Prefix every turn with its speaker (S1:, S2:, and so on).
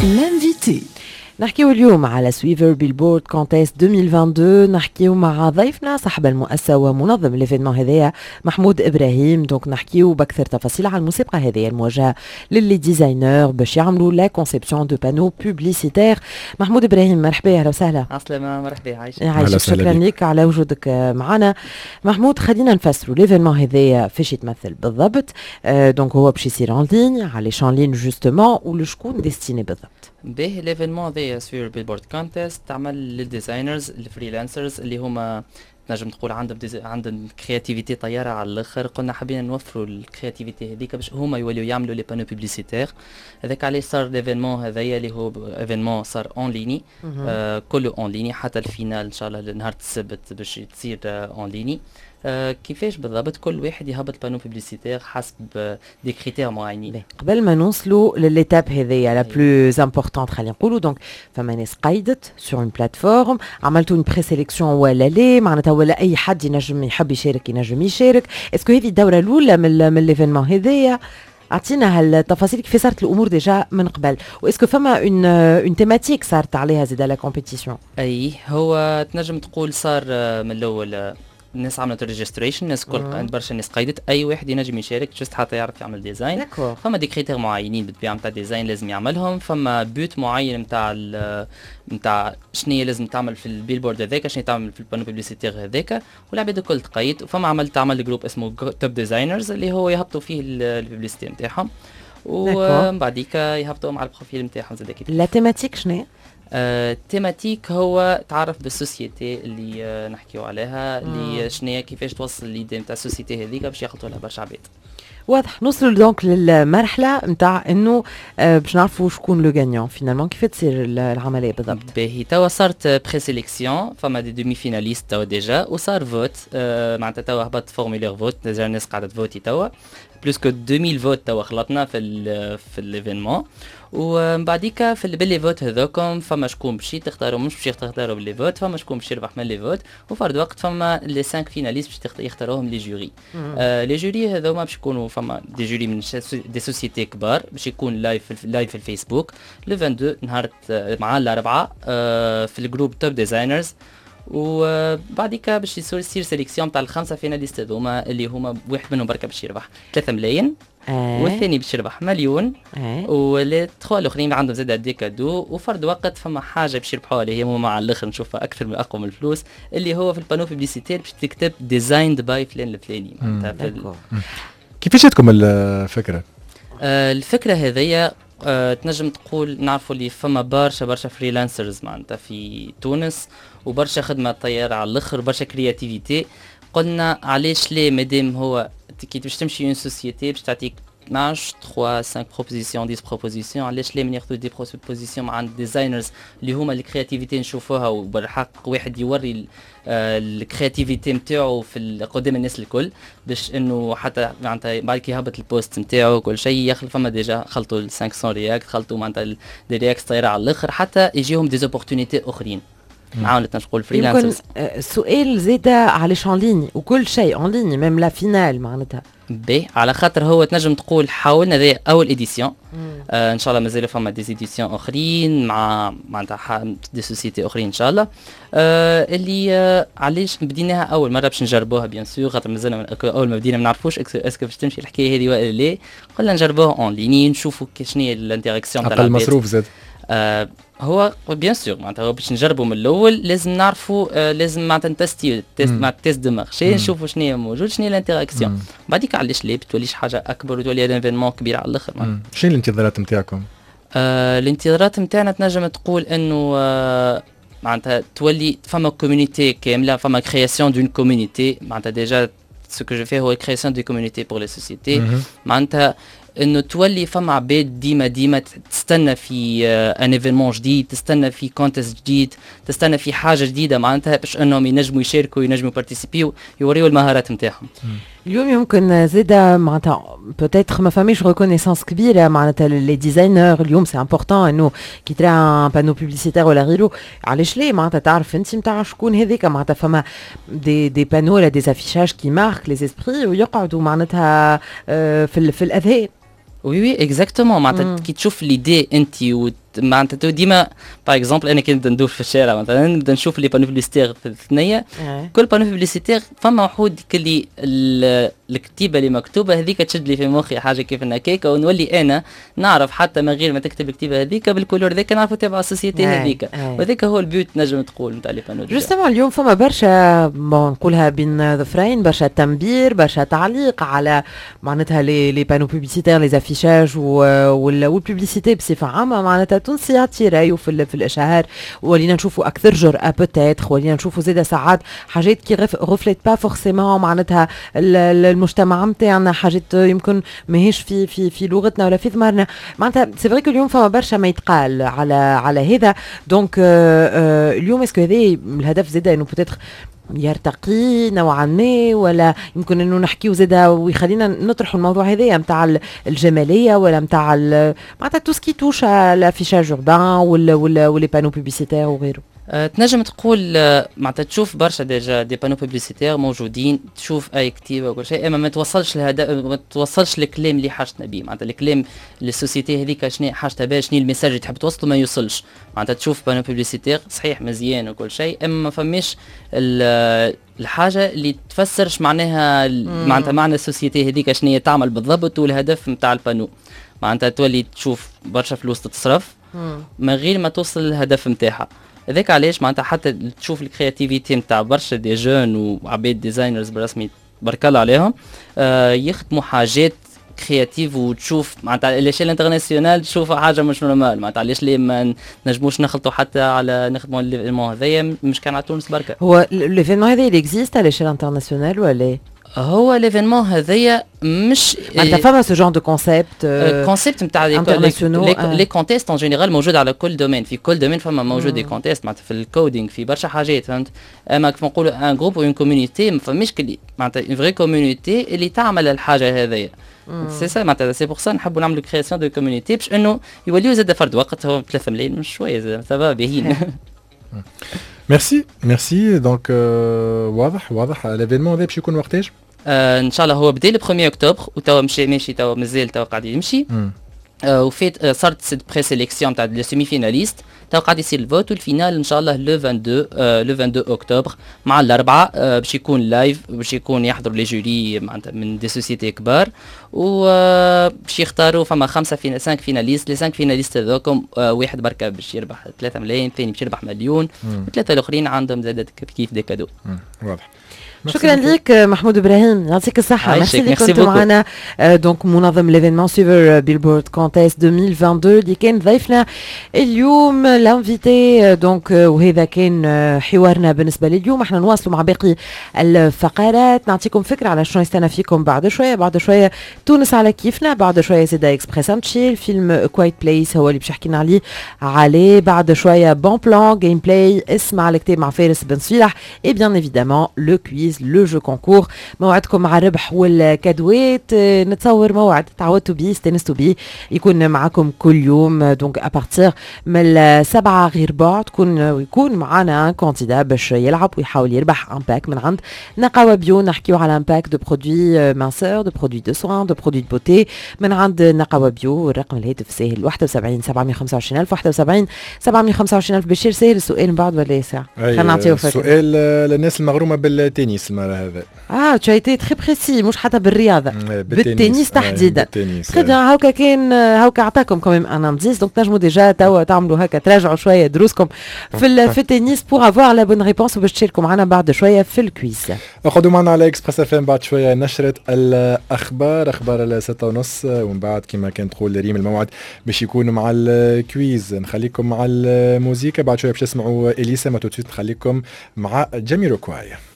S1: l'invité. نحكيو اليوم على سويفر بيلبورد كونتيست 2022. نحكيو مع ضيفنا صاحب المؤسسة ومنظم الايفينمون هذايا محمود إبراهيم. دونك نحكيو بأكثر تفاصيل على الموسيقى هذايا الموجهة للي ديزاينر باش يعملوا لا كونسيبسيون دو بانو بوبليسيتير. محمود إبراهيم مرحبا، اهلا وسهلا.
S2: عسلامة، مرحبا،
S1: عايشك. شكرا لك على وجودك معنا. محمود، خلينا نفسروا الايفينمون هذايا فاش يتمثل بالضبط. دونك هو باش يصير اون لين على شان لين جوستومون ولشكون ديستيني بالضبط؟
S2: به الايفينمون ذي سوير بيلبورد كونتيست تعمل للديزاينرز الفريلانسرز اللي هما نجم تقول عندهم كرياتيفيتي طياره على الاخر. قلنا حابين نوفروا الكرياتيفيتي هذيك باش هما يوليو يعملوا لي بانو بوبليسيتير. هذاك علاش صار الايفينمون هذايا اللي هو ايفينمون صار اون ليني، كله اون ليني حتى الفينال ان شاء الله نهار السبت باش تصير اون ليني. كيفاش بالضبط؟ كل واحد يهبط بانو بوبليسيتير حسب دي كريتير معينين.
S1: قبل ما نوصلوا لليتاب هذيا لا بلوز امبورطونت خلينا نقولوا، دونك فما ناس قيدت سور اون بلاتفورم، عملتوا اون بري سيليكسيون ولا لا؟ معناتها ولا اي حد ينجم يحب يشارك ينجم يشارك؟ اسكو هذه الدوره الاولى من الايفينمون هذايا؟ اعطينا هالتفاصيل كيف صارت الامور ديجا من قبل، واسكو فما اون تيماتيك صارت عليها زيد لا كومبيتيسيون؟
S2: اي هو تنجم تقول صار من الاول الناس عملت ريجستريشن، الناس كل برشا ناس قيدت اي واحد ينجم يشارك جست حتى يعرف يعمل ديزاين. فما دي كريتير معينين بالطبيعه نتاع ديزاين لازم يعملهم، فما بوت معين نتاع شنو لازم تعمل في البيلبورد هذاك، شنو تعمل في البانو بوبليسيتير هذاك، والعباد الكل تقيد. فما تعمل جروب اسمه توب ديزاينرز اللي هو يهبطوا فيه البوبليسيتي نتاعهم، وبعديك يهبطوا مع البروفيل نتاعهم زاد كيف.
S1: لا تيماتيك شنو؟
S2: تيماتيك هو تعرف بالسوسيتي اللي نحكيو عليها، اللي شنو كيفاش توصل ليدي نتاع السوسيتي هذيك باش ياخذوا لها برشا عباد.
S1: واضح. نوصلوا دونك للمرحله نتاع انه باش نعرفوا شكون لو غانيون فينالمون. كيف تصير العمليه بالضبط؟
S2: باهي توا صارت بري سيليكسيون، فما دي دومي فيناليست توا ديجا، وصار فوت. معناتها توا هبط فورمولير فوت، ديجا الناس قاعده تفوتي توا بلوس كو 2000 فوت توا خلطنا في الايفينمون. ومن بعديك في باللي فوت هذوكم فما شكون باش تختاروا، مش باش تختاروا باللي فوت، فما شكون باش يربح من لي فوت، وفرد وقت فما لي 5 فيناليست باش يختاروهم لي جوري. لي جوري هذوما باش يكونوا فما دي جوري من دي سوسيتي كبار، باش يكون لايف في الفيسبوك لو 22 نهار مع الاربعاء في الجروب توب ديزاينرز. وبعديك باش يصير سيليكسيون تاع الخمسه فيناليست هذوما اللي هما واحد منهم بركه باش يربح 3 ملايين، والثاني باش يربح مليون، واللي 3 الاخرين عندهم زاد دي كادو. وفرد وقت فما حاجه باش يربحوها اللي هي مع الاخر نشوفها اكثر من اقوى من الفلوس، اللي هو في البانو بوبليسيتير باش تكتب ديزايند باي فلان الفلاني.
S3: كيفاش جاتكم الفكره؟
S2: الفكره هذيا تنجم تقول نعرفوا اللي فما برشا فريلانسرز معناتها في تونس، وبرشا خدمه طياره على الاخر، برشا كرياتيفيتي. قلنا علاش ليه مادام هو كي باش تمشي اون سوسيتي باش تعطيك 12 3 5 بروبوزيسيون 10 بروبوزيسيون، علاش ليه من ياخذوا دي بروبوزيسيون مع ديزاينرز اللي هما الكرياتيفيتي نشوفوها، وبالحق واحد يوري الكرياتيفيتي نتاعو في قدام الناس الكل، باش انه حتى معناتها بعد كي يهبط البوست نتاعو كل شيء يخلط. فما ديجا خلطوا ال 500 رياكت، خلطوا معناتها دي رياكت طايره على الاخر حتى يجيهم دي اوبورتونيتي اخرين. عاونت نقول فريلانسرز.
S1: سؤال زيادة على اون ليني وكل شيء اون ليني ميم لا فينال معناتها
S2: بي على خاطر هو تنجم تقول حاولنا ذي اول اديسيون. ان شاء الله مازال فما دي اديسيون اخرين مع معناتها دي سوسيتي اخرين ان شاء الله. اللي علاش بديناها اول مره باش نجربوها بيان سور، خاطر مازلنا اول ما بدينا ما نعرفوش اسكو باش تمشي الحكايه هذه ولا لا. قلنا نجربوها اون ليني نشوفوا شنو هي الانتراكسيون تاع
S3: العباد. اقل مصروف زاد.
S2: هو بيان سور معناتها باش نجربوا من الاول لازم نعرفوا، لازم معناتها نتستي مع تيست دو مارشي، نشوفوا شنو هي موجود شنو هي الانتراكسيون. بعديك علاش ليه بتوليش حاجه اكبر وتولي ايفينمون كبير على الاخر.
S3: شنو الانتظارات نتاعكم؟
S2: الانتظارات نتاعنا تنجم تقول انه معناتها تولي فما كوميونيتي كامله، فما كرياسيون دون كوميونيتي. معناتها ديجا سو كو جو في هو كرياسيون دي كوميونيتي بور لي سوسيتي. معناتها انه تولي فما عباد ديما تستنى في ان ايفينمون جديد، تستنى في كونتست جديد، تستنى في حاجه جديده معناتها باش انهم ينجموا يشاركوا ينجموا بارتيسيبيو يوريوا المهارات نتاعهم.
S1: اليوم يمكن زاده معناتها بوتيتر ما فماش ريكونيسانس كبيره معناتها لي ديزاينر اليوم. سي امبورطون انه كي ترى ان بانو بوبليسيتير ولا غيره، علاش ليه معناتها تعرف انت نتاع شكون هذيك. معناتها فما دي بانو ولا دي افيشاج كي مارك لي اسبري ويقعدوا معناتها في الاذهان.
S2: وي اكزاكتومون. معناتها كي تشوف ليدي انت معناتها ديما باغ اكزومبل انا كي نبدا ندور في الشارع مثلا نبدا نشوف لي بانو بليستير في الثنيه كل بانو بليستير فما وحود كلي الكتيبه اللي مكتوبه هذيك تشد لي في مخي حاجه كيف هكاك ونولي انا نعرف حتى من غير ما تكتب الكتيبه هذيك بالكولور ذاك نعرف تبع السوسيتي هذيك وذاك هو البيوت نجم تقول نتاع لي بانو
S1: جوستومون اليوم فما برشا نقولها بين ظفرين برشا تنبير برشا تعليق على معناتها لي بانو بوبليسيتير لي افيشاج والبوبليسيتي بصفه عامه معناتها تونسي يعطي رايه في الاشهار ولينا نشوفوا اكثر جرأه بوتيتر ولينا نشوفوا زاده ساعات حاجات كي ريفليت با فورسيمون معناتها المجتمع نتاعنا حاجات يمكن ماهيش في لغتنا ولا في ثمارنا معناتها سي فري اليوم فما برشا ما يتقال على هذا دونك اليوم اسكو هذا الهدف زاده انه بوتيتر يرتقي نوعا ما ولا يمكن انه نحكيو زاده ويخلينا نطرحوا الموضوع هذايا نتاع الجماليه ولا نتاع معناتها تو سكي توش الافيشاج اوربان ولا لي بانو بوبليسيتير وغيره.
S2: تنجم تقول معناتها تشوف برشا ديجا دي بانو بوبليسيتير موجودين تشوف اي كتيبه وكل شيء اما ما توصلش ما توصلش الكلام اللي حاجتنا به معناتها الكلام للسوسيتي هذيك شنو حاجتها بها شنو الميساج اللي تحب توصله ما يوصلش معناتها تشوف بانو بوبليسيتير صحيح مزيان وكل شيء اما ما فماش الحاجه اللي تفسرش معناها معناتها معنى السوسيتي هذيك شنو هي تعمل بالضبط والهدف نتاع البانو معناتها تولي تشوف برشا فلوس تتصرف من غير ما توصل للهدف نتاعها هذاك علاش معناتها حتى تشوف الكرياتيفيتي نتاع برشا دي جون وعباد ديزاينرز برسمي بارك الله عليهم يخدموا حاجات كرياتيف وتشوف معناتها الاشياء الانترناسيونال تشوفها حاجه مش نورمال معناتها علاش ليه ما نجموش نخلطوا حتى على نخدموا الايفينمون هذايا مش كان على تونس بركه
S1: هو الايفينمون هذا اللي اكزيست على ليشيل انترناسيونال ولا
S2: هو ليفينمون هذايا مش
S1: معناتها فما سو جون دو كونسيبت
S2: كونسيبت نتاع لي كونتيست ان جينيرال موجود على كل دومين في كل دومين فما موجود دي كونتيست معناتها في الكودينغ في برشا حاجات فهمت اما كيف نقولوا ان جروب اون كوميونيتي ما فماش معناتها اون فري كوميونيتي اللي تعمل الحاجه هذيا سي سا معناتها سي بور سا نحبوا نعملوا كرياسيون دو كوميونيتي باش انه يوليو زاد فرد وقت هو 3 ملايين مش شويه زاد سافا باهيين
S3: ميرسي دونك واضح ليفينمون هذا باش يكون وقتاش
S2: ان شاء الله هو بدا ل 1 اكتوبر وتوا ماشي توا مازال توا قاعد يمشي وفات صارت سيت بري سيليكسيون تاع لي سيمي فيناليست توا قاعد يصير الفوت والفينال ان شاء الله لو 22 اكتوبر مع الاربعه باش يكون لايف باش يكون يحضروا لي جوري معناتها من دي سوسيتي كبار وباش يختاروا فما 5 فيناليست لي 5 فيناليست هذوكم واحد بركه باش يربح 3 ملايين الثاني باش يربح مليون وثلاثه الاخرين عندهم زاد كيف دي كادو
S3: واضح
S1: شكرا لك محمود ابراهيم يعطيك الصحه ميرسي لك كنت معنا دونك منظم ليفينمون سويفر بيلبورد كونتيست 2022 اللي كان ضيفنا اليوم لانفيتي دونك وهذا كان حوارنا بالنسبه لليوم احنا نواصلوا مع باقي الفقرات نعطيكم فكره على شنو يستنى فيكم بعد شويه تونس على كيفنا بعد شويه زيد اكسبريس امتشي فيلم كوايت بليس هو اللي باش يحكينا عليه بعد شويه بون بلان جيم بلاي اسمع الكتاب مع فارس بن صفيح اي بيان ايفيدامون لو كويز لو جو كونكور موعدكم مع الربح والكادوات نتصور موعد تعودتوا بيه استانستوا بيه يكون معكم كل يوم دونك ابارتير من 7 غير بعد يكون معنا كانديدا باش يلعب ويحاول يربح ان باك من عند نقاوه بيو نحكيو على ان باك دو برودوي مانسور دو برودوي دو سوان دو برودوي دو بوتي من عند نقاوه بيو الرقم الهاتف سهل 71 725 71 725 باش سهل السؤال من بعد ولا يسع
S3: خلينا نعطيو سؤال للناس المغرومه بالتنس هذا
S1: tu as été très précis مش حتى بالرياضه بالتنس تحديدا très bien هاكا كان هاكا عطاكم كمان ان انديس دونك نجموا ديجا توا تعملوا هكا تراجعوا شويه دروسكم في التنس بور افوار لا بون ريبونس وباش تشاركوا معنا بعد شويه في الكويز
S3: اقعدوا معنا على اكسبريس اف ام بعد شويه نشره الاخبار 6:30 ومن بعد كما كانت تقول ريم الموعد باش يكون مع الكويز نخليكم مع الموسيقى بعد شويه باش تسمعوا اليسا ما توتسيت نخليكم مع جاميروكواي